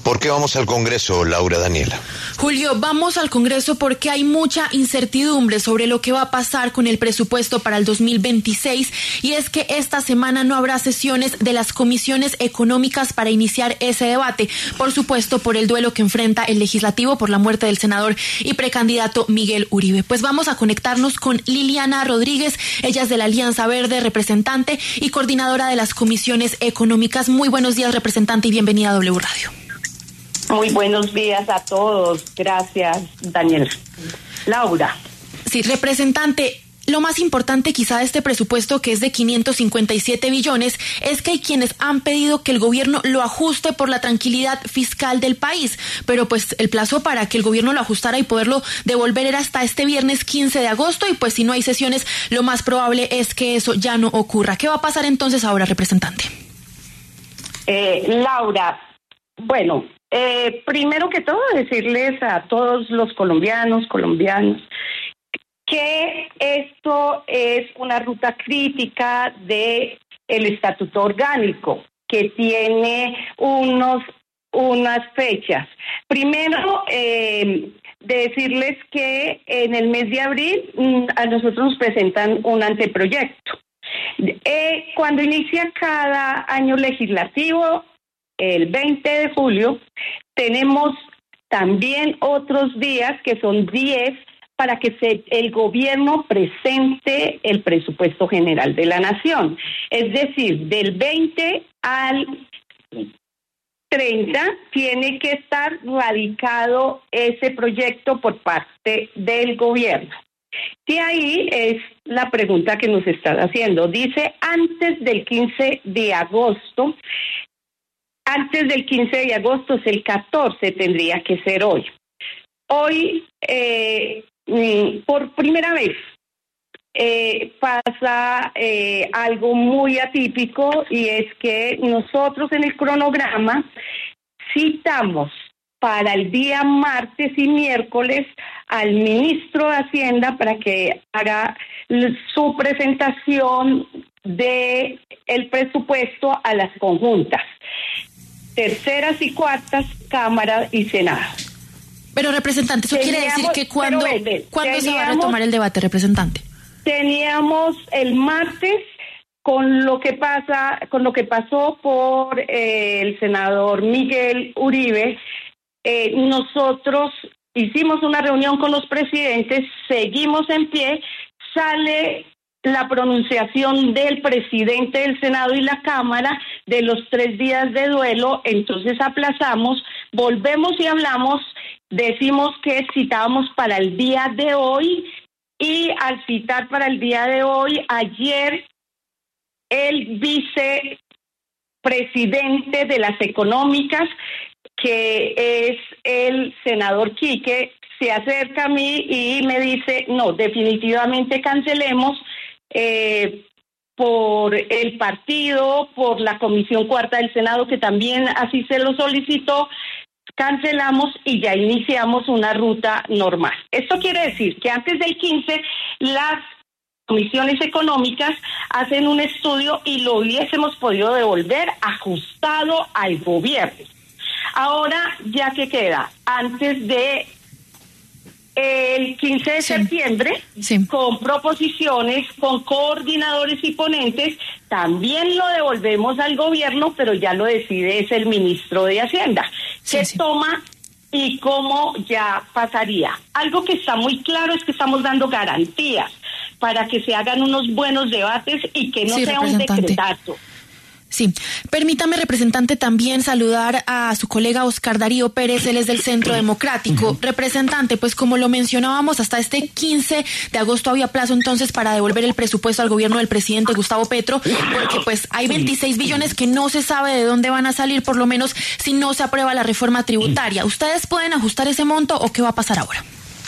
¿Por qué vamos al Congreso, Laura Daniela? Julio, vamos al Congreso porque hay mucha incertidumbre sobre lo que va a pasar con el presupuesto para el 2026 y es que esta semana no habrá sesiones de las comisiones económicas para iniciar ese debate, por supuesto por el duelo que enfrenta el legislativo por la muerte del senador y precandidato Miguel Uribe. Pues vamos a conectarnos con Liliana Rodríguez, ella es de la Alianza Verde, representante y coordinadora de las comisiones económicas. Muy buenos días, representante, y bienvenida a W Radio. Muy buenos días a todos. Gracias, Daniel. Laura. Sí, representante, lo más importante quizá de este presupuesto, que es de 557 billones, es que hay quienes han pedido que el gobierno lo ajuste por la tranquilidad fiscal del país, pero pues el plazo para que el gobierno lo ajustara y poderlo devolver era hasta este viernes 15 de agosto y pues si no hay sesiones, lo más probable es que eso ya no ocurra. ¿Qué va a pasar entonces ahora, representante? Laura, bueno, primero que todo decirles a todos los colombianos que esto es una ruta crítica de el estatuto orgánico que tiene unas fechas. Primero, decirles que en el mes de abril a nosotros nos presentan un anteproyecto. Cuando inicia cada año legislativo, el 20 de julio, tenemos también otros días que son 10 para que el gobierno presente el presupuesto general de la nación. Es decir, del 20 al 30 tiene que estar radicado ese proyecto por parte del gobierno. Y ahí es la pregunta que nos están haciendo. Dice antes del 15 de agosto. Antes del 15 de agosto es el 14, tendría que ser hoy. Hoy, por primera vez, pasa algo muy atípico y es que nosotros en el cronograma citamos para el día martes y miércoles al ministro de Hacienda para que haga su presentación de el presupuesto a las conjuntas, terceras y cuartas, Cámara y Senado. Pero, representante, eso quiere decir que ¿cuándo se va a retomar el debate, representante? Teníamos el martes con lo que pasó por el senador Miguel Uribe. Nosotros hicimos una reunión con los presidentes, seguimos en pie, sale la pronunciación del presidente del Senado y la Cámara de los 3 días de duelo, entonces aplazamos, volvemos y hablamos, decimos que citábamos para el día de hoy y al citar para el día de hoy, ayer el vicepresidente de las económicas, que es el senador Quique, se acerca a mí y me dice, no, definitivamente cancelemos por el partido, por la Comisión Cuarta del Senado, que también así se lo solicitó, cancelamos y ya iniciamos una ruta normal. Esto quiere decir que antes del 15 las comisiones económicas hacen un estudio y lo hubiésemos podido devolver ajustado al gobierno. Ahora, ya que queda, antes de el 15 de septiembre, con proposiciones, con coordinadores y ponentes, también lo devolvemos al gobierno, pero ya lo decide es el ministro de Hacienda. ¿Qué toma y cómo ya pasaría? Algo que está muy claro es que estamos dando garantías para que se hagan unos buenos debates y que no sea un decretazo. Sí, permítame, representante, también saludar a su colega Oscar Darío Pérez, él es del Centro Democrático. Representante, pues como lo mencionábamos, hasta este 15 de agosto había plazo entonces para devolver el presupuesto al gobierno del presidente Gustavo Petro, porque pues hay 26 billones que no se sabe de dónde van a salir, por lo menos si no se aprueba la reforma tributaria. ¿Ustedes pueden ajustar ese monto o qué va a pasar ahora?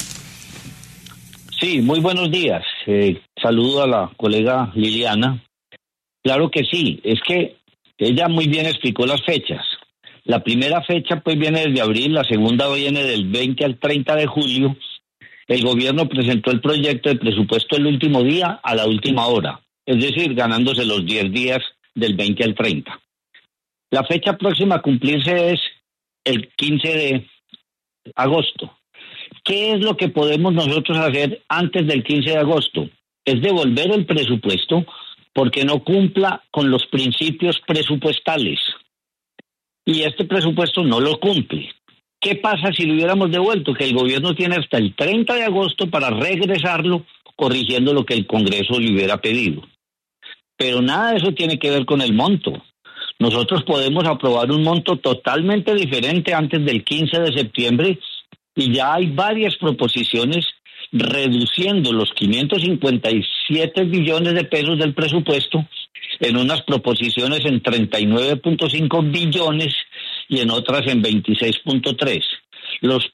Sí, muy buenos días. Saludo a la colega Liliana. Claro que sí, es que ella muy bien explicó las fechas. La primera fecha pues viene desde abril, la segunda viene del 20 al 30 de julio. El gobierno presentó el proyecto de presupuesto el último día a la última hora, es decir, ganándose los 10 días del 20 al 30. La fecha próxima a cumplirse es el 15 de agosto. ¿Qué es lo que podemos nosotros hacer antes del 15 de agosto? Es devolver el presupuesto porque no cumpla con los principios presupuestales. Y este presupuesto no lo cumple. ¿Qué pasa si lo hubiéramos devuelto? Que el gobierno tiene hasta el 30 de agosto para regresarlo, corrigiendo lo que el Congreso le hubiera pedido. Pero nada de eso tiene que ver con el monto. Nosotros podemos aprobar un monto totalmente diferente antes del 15 de septiembre y ya hay varias proposiciones reduciendo los 557 billones de pesos del presupuesto en unas proposiciones en 39.5 billones y en otras en 26.3. Los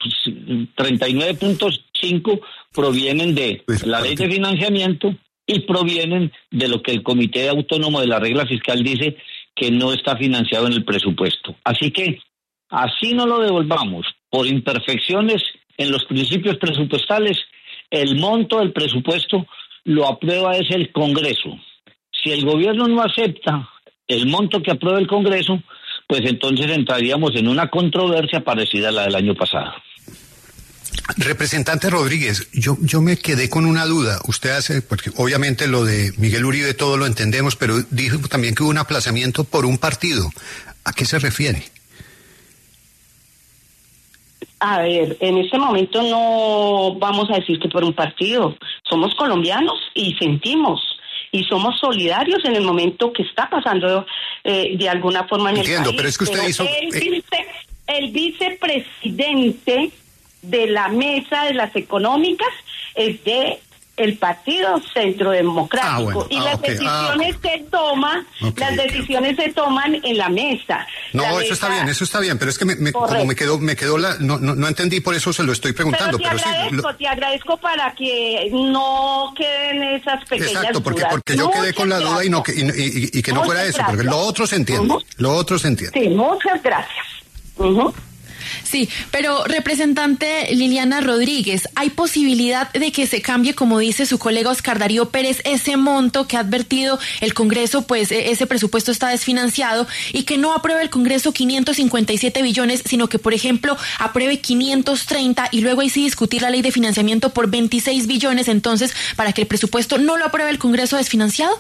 39.5 provienen de la ley de financiamiento y provienen de lo que el Comité Autónomo de la Regla Fiscal dice que no está financiado en el presupuesto. Así que, así no lo devolvamos por imperfecciones en los principios presupuestales, el monto del presupuesto lo aprueba es el Congreso. Si el gobierno no acepta el monto que aprueba el Congreso, pues entonces entraríamos en una controversia parecida a la del año pasado. Representante Rodríguez, yo me quedé con una duda. Usted hace, porque obviamente lo de Miguel Uribe todo lo entendemos, pero dijo también que hubo un aplazamiento por un partido. ¿A qué se refiere? A ver, en este momento no vamos a decir que por un partido. Somos colombianos y sentimos y somos solidarios en el momento que está pasando de alguna forma en el país. Entiendo, pero es que usted hizo... El vicepresidente de la mesa de las económicas es de el Partido Centro Democrático las decisiones se toman en la mesa. No, eso está bien, pero es que como me quedó no entendí, por eso se lo estoy preguntando. Te agradezco para que no queden esas pequeñas dudas. Exacto, porque yo quedé con la duda y que no fuera eso, porque lo otro se entiende, Sí, muchas gracias. Sí, pero representante Liliana Rodríguez, ¿hay posibilidad de que se cambie, como dice su colega Oscar Darío Pérez, ese monto que ha advertido el Congreso, pues ese presupuesto está desfinanciado, y que no apruebe el Congreso 557 billones, sino que, por ejemplo, apruebe 530 y luego ahí sí discutir la ley de financiamiento por 26 billones, entonces, para que el presupuesto no lo apruebe el Congreso desfinanciado?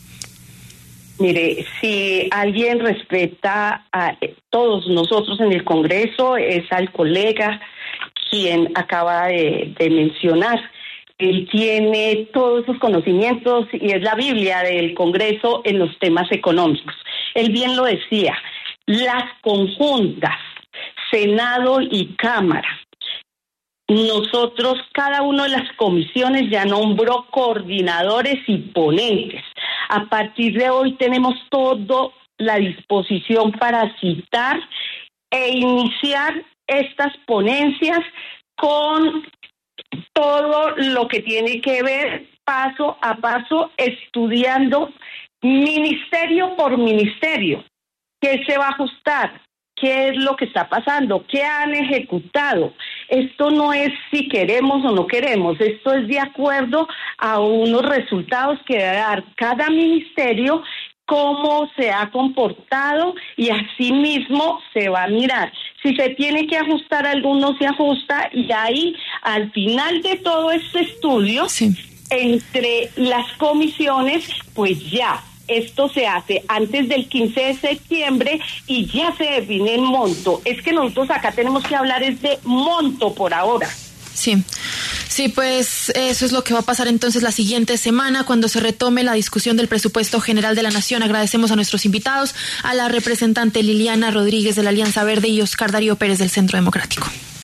Mire, si alguien respeta a todos nosotros en el Congreso, es al colega quien acaba de mencionar. Él tiene todos sus conocimientos y es la Biblia del Congreso en los temas económicos. Él bien lo decía, las conjuntas, Senado y Cámara. Nosotros, cada una de las comisiones ya nombró coordinadores y ponentes. A partir de hoy tenemos toda la disposición para citar e iniciar estas ponencias con todo lo que tiene que ver paso a paso, estudiando ministerio por ministerio. ¿Qué se va a ajustar? ¿Qué es lo que está pasando? ¿Qué han ejecutado? Esto no es si queremos o no queremos, esto es de acuerdo a unos resultados que debe dar cada ministerio, cómo se ha comportado, y así mismo se va a mirar. Si se tiene que ajustar alguno, se ajusta, y ahí al final de todo este estudio, entre las comisiones, pues ya. Esto se hace antes del 15 de septiembre y ya se define el monto. Es que nosotros acá tenemos que hablar es de monto por ahora. Sí, pues eso es lo que va a pasar entonces la siguiente semana cuando se retome la discusión del presupuesto general de la Nación. Agradecemos a nuestros invitados, a la representante Liliana Rodríguez de la Alianza Verde y Oscar Darío Pérez del Centro Democrático.